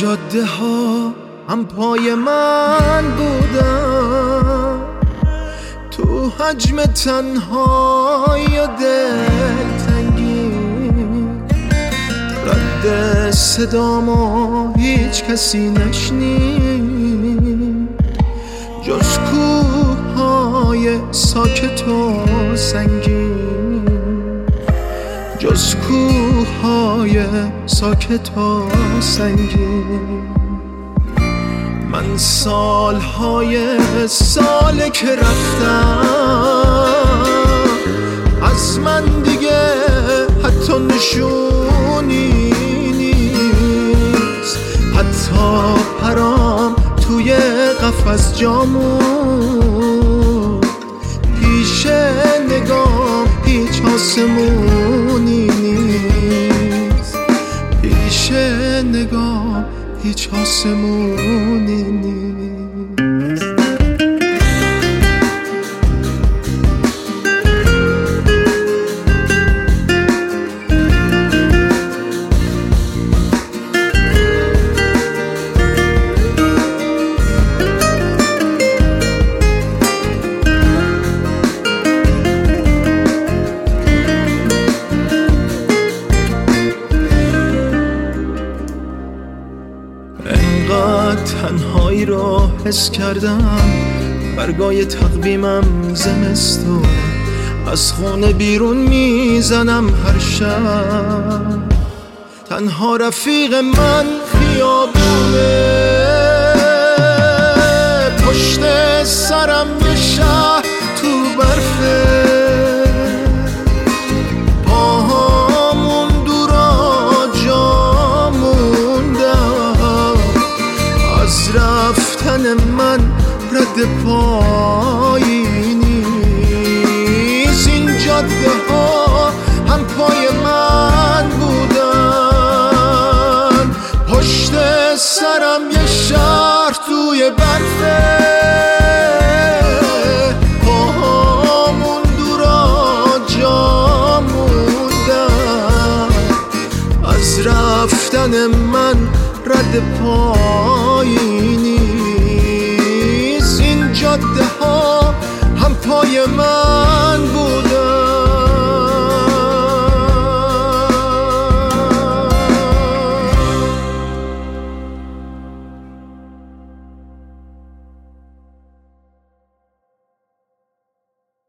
جاده ها هم پای من بودن، تو حجم تنهایی و دلتنگی رد صدامو هیچ کسی نشنید جز کوههای ساکت و سنگین، جز کوههای ساکت و سنگین. من سالهای ساله که رفتم، از من دیگه حتی نشونی نیست، حتی پرام توی قفس جامون، پیش نگام هیچ آسمونی نیست، پیش نگام هیچ آسمونی نیست. انقدر تنهایی رو حس کردم، برگای تقویمم زمستون، از خونه بیرون میزنم هر شب، تنها رفیق من خیابونه، پشت سرم یه شهر تو برفه، پاهامون دورا جا موندن، از رفتن من رد پایی نیست، این جاده ها هم پای من بودن، پشت سرم یه شهر توی برفه، پاهامون دورا جا موندن، از رفتن من رد پایی نیست، این جاده ها هم پای من